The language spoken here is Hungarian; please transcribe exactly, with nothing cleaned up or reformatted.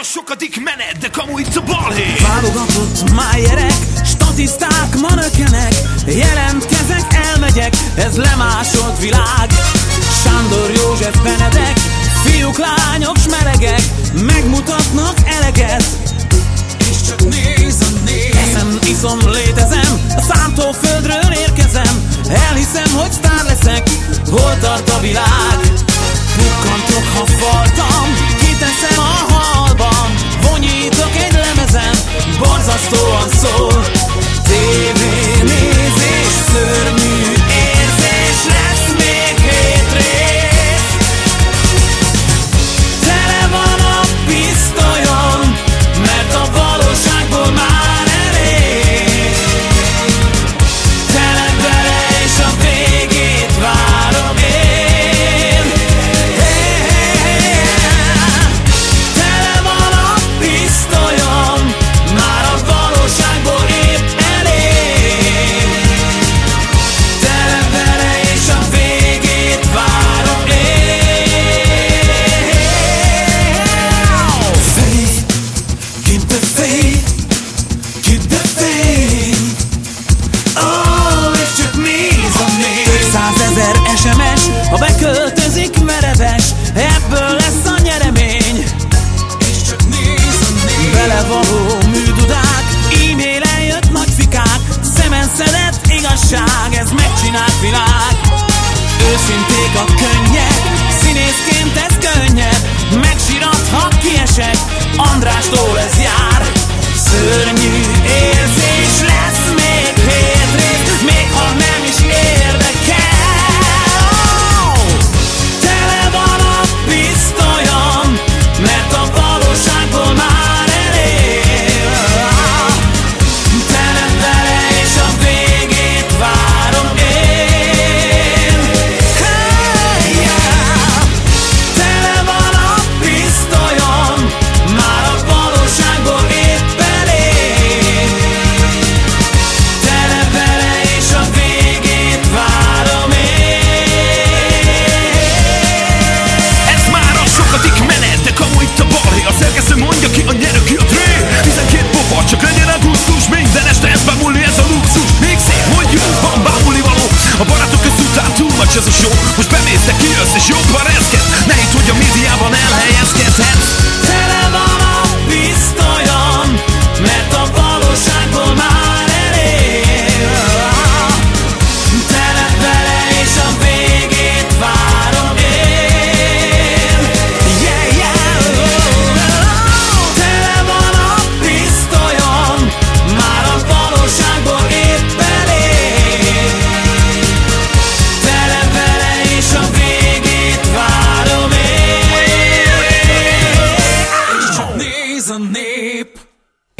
a sokadik menet, de kamu itt a balhé. Válogatott májerek, statiszták ma nökenek. Jelentkezek, elmegyek, ez lemásolt világ. Sándor, József, Benedek, fiúk, lányok, s melegek megmutatnak eleget. És csak néz a néz. Eszem, iszom, létezem, a szántóföldről érkezem. Elhiszem, hogy sztár leszek, hol tart a világ. Pukkantok, ha faltam, kiteszem a halban. Vonyítok egy lemezen, borzasztóan szól. Tévénézés, szörnyű érzés, lesz még hét rész. Tele van a pisztolyom, mert a valóságból már elég. Tele vele és a végét várom én. Tele van a pisztolyom, már a valóságból épp elég. Tele vele és a végét várom én. Faith, keep the faith, keep the faith. Oh, és csak néz a néz. Több százezer es em es, ha beköltözik mereves, ebből lesz a nyeremény. És csak néz a néz. Belevaló műdudák, e-mailen jött nagyfikák. Szemen szedett igazság, ez megcsinált világ. Őszinték a könnyek, színészként ez könnyebb. Megsirat, ha kiesek, Andrástól ez